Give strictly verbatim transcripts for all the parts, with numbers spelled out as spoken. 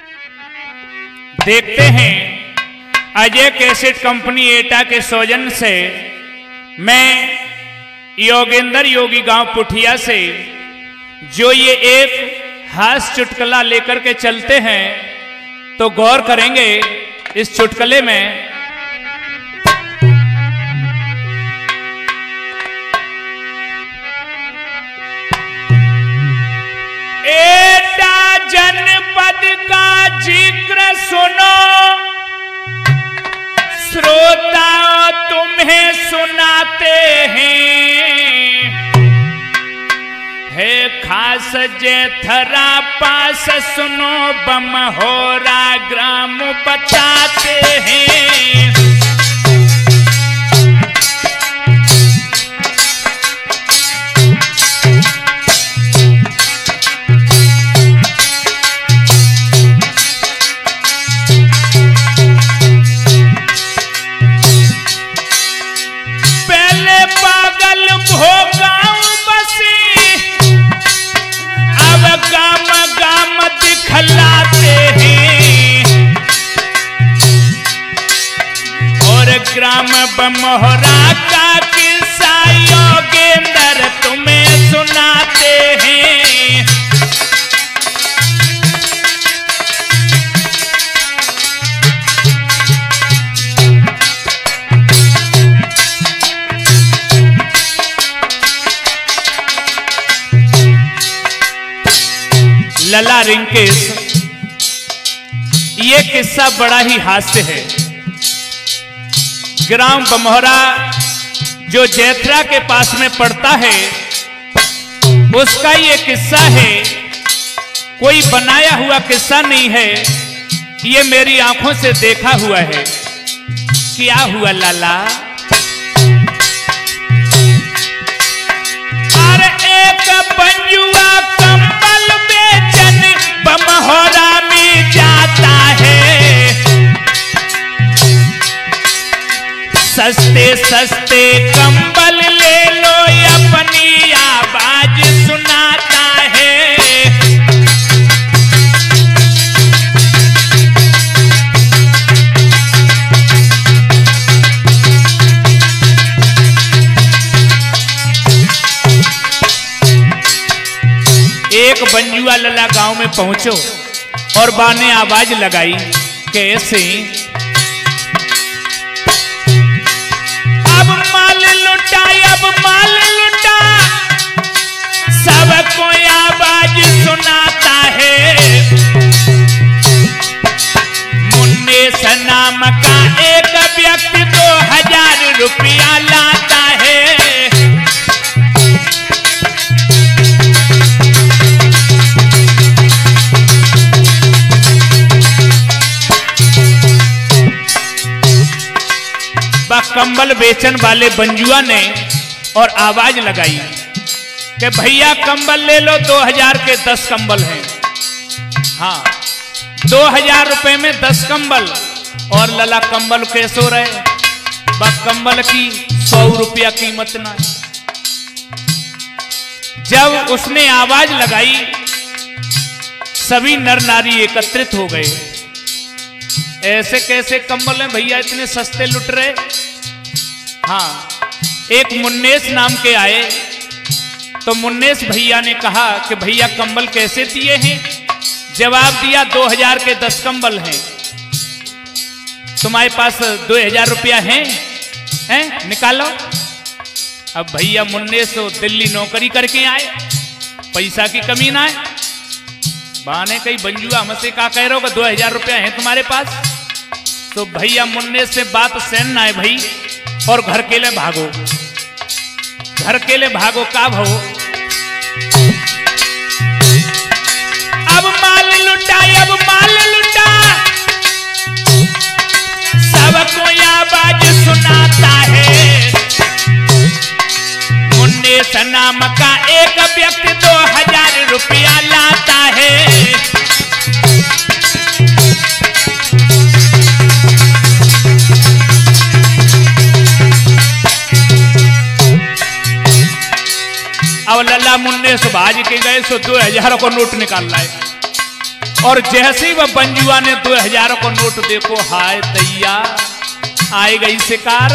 देखते हैं Ajay cassette company एटा के सौजन से मैं योगेंद्र योगी गांव पुठिया से जो ये एक हास्य चुटकुला लेकर के चलते हैं, तो गौर करेंगे इस चुटकुले में। एटा जनपद का जिक्र सुनो, श्रोता तुम्हें सुनाते हैं। है खास जेथरा पास सुनो, बमहोरा ग्राम बताते हैं। ग्राम बमहोरा का किस्सा योगेंद्र तुम्हें सुनाते हैं। लला रिंकेश, ये किस्सा बड़ा ही हास्य है। ग्राम बमहोरा जो जैथरा के पास में पड़ता है, उसका ये किस्सा है। कोई बनाया हुआ किस्सा नहीं है, ये मेरी आंखों से देखा हुआ है। क्या हुआ लाला? अरे एक बंजुआ कंबल बेचन बमहोरा में जाता है। सस्ते सस्ते कंबल ले लो, अपनी आवाज सुनाता है। एक बंजुआ लला गांव में पहुंचो और बा ने आवाज लगाई, कैसे? अब माल लुटा, सबको आवाज सुनाता है। मुन्नेस नाम का एक व्यक्ति दो हजार रुपया लाता है। कंबल बेचन वाले बंजुआ ने और आवाज लगाई कि भैया कंबल ले लो, दो हजार के दस कंबल हैं। हाँ, दो हजार रुपए में दस कंबल। और लला कंबल कैसे हो रहे? बस कंबल की सौ रुपया कीमत ना। जब उसने आवाज लगाई, सभी नर नारी एकत्रित हो गए। ऐसे कैसे कंबल हैं भैया, इतने सस्ते लुट रहे? हाँ, एक मुन्नेस नाम के आए, तो मुन्नेस भैया ने कहा कि भैया कंबल कैसे दिए हैं? जवाब दिया, दो हजार के दस कंबल हैं। तुम्हारे पास दो हजार रुपया है? हैं? निकालो। अब भैया मुन्नेस दिल्ली नौकरी करके आए, पैसा की कमी ना है। बाने कई बंजुआ हमसे का कह रहे हो, दो हजार रुपया है तुम्हारे पास? तो भैया मुन्नेस से बात सहन ना है भाई, और घर के लिए भागो। घर के लिए भागो का भाव? अब माल लुटा, अब माल लुटा, सबको आवाज सुनाता है। मुन्नेस नाम का एक व्यक्ति दो हजार रुपया लाता है। अब लल्ला मुन्ने सुभाज के गए सो दो हजार को नोट निकाल लाए। और जैसे ही वह बंजुआ ने दो हजार को नोट देखो, हाय दैया आई गई शिकार।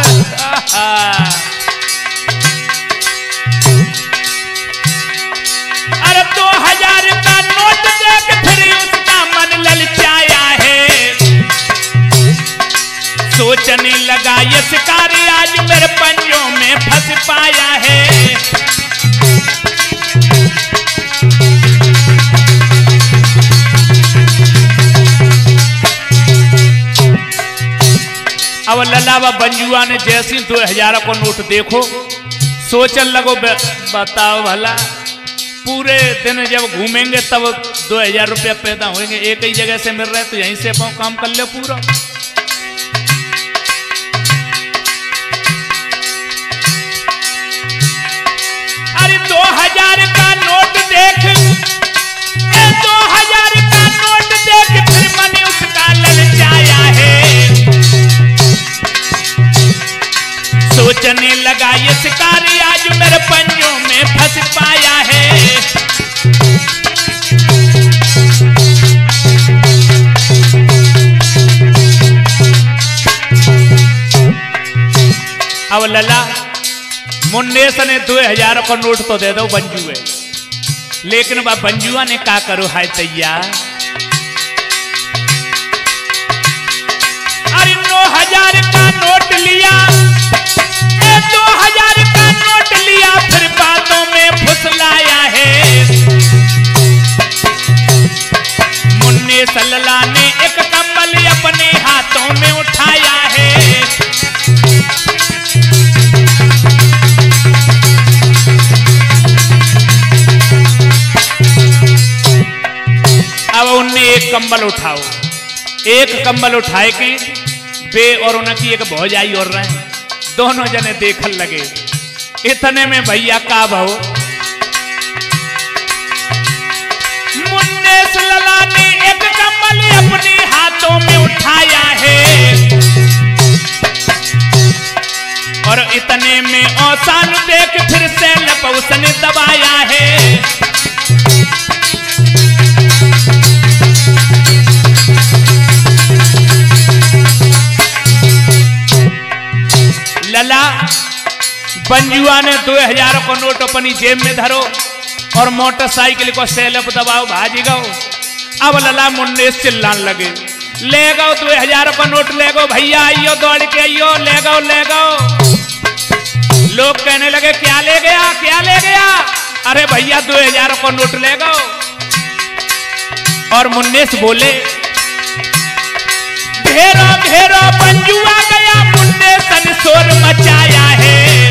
अरे दो हजार का नोट देख फिर उसका मन ललचाया है, सोचने लगा ये शिकारी आज मेरे पंजों में फंस पाया है। अब लला व बंजुआ ने जैसी दो हजार को नोट देखो, सोचने लगो बताओ भला पूरे दिन जब घूमेंगे तब दो हजार रुपया पैदा होंगे, एक ही जगह से मिल रहे तो यहीं से काम कर ले पूरा। अरे दो हजार का नोट देख, दो हजार का नोट देख फिर मन उसका ललचाया है, सोचने लगा ये शिकारी आज मेरे पंजों में फंस पाया है। अब लला मुन्नेस ने दो हजार का नोट तो दे दो बंजुए, लेकिन वह बंजुआ ने क्या करो हाय दैया। अरे नौ हजार का नोट लिया, दो हजार का नोट लिया फिर बातों में फुसलाया है। मुन्ने सल्ला ने एक कंबल अपने हाथों में उठाया है, अब उनने एक कंबल उठाओ, एक कंबल उठाए के बे और उनकी एक भौजाई और रहे, दोनों जने देखन लगे। इतने में भैया का भाव मुन्नेस लला ने एक कंबल अपने हाथों में उठाया है, और इतने में औसान देख फिर से लप उसने दबाया है। लला बंजुआ ने दो हजार को नोट अपनी जेब में धरो और मोटरसाइकिल को सेलप दबाओ भाजी गो। अब लला मुन्नेस चिल्लान लगे, ले गो दो हजार को नोट ले गो भैया, आइयो दौड़ के आइयो, ले गो ले गो। लोग कहने लगे क्या ले गया क्या ले गया, अरे भैया दो हजार को नोट ले गो। और मुन्नेस बोले घेरो घेरो बंजुआ गया, मुन्नेस ने शोर मचाया है,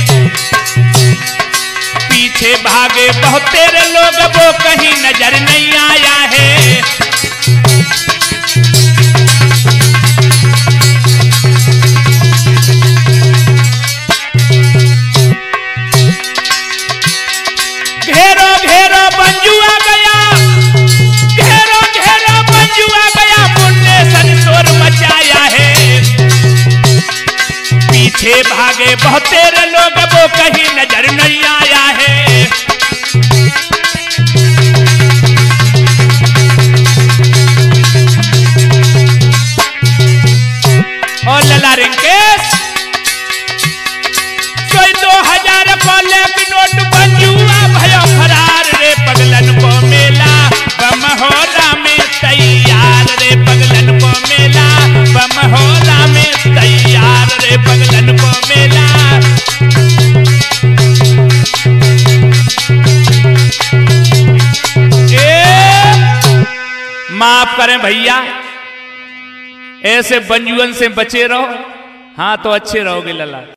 पीछे भागे बहुत तेरे लोग वो कहीं नजर नहीं आया है। घेरो घेरो बंजुआ गया, घेरो घेरो बंजुआ गया, मुन्नेस ने शोर मचाया है, पीछे भागे बहुत तेरे लोग वो कहीं नजर नहीं आया है। और लला रिंकेश कोई दो हजार को लेके नोट बंजुआ भयो फरार रे, पगलन को मेला बमहोरा में तैयार रे, पगलन को मेला बमहोरा में तैयार रे, पगलन को मेला। माफ करें भैया, ऐसे बंजुअन से बचे रहो, हाँ तो अच्छे रहोगे लला।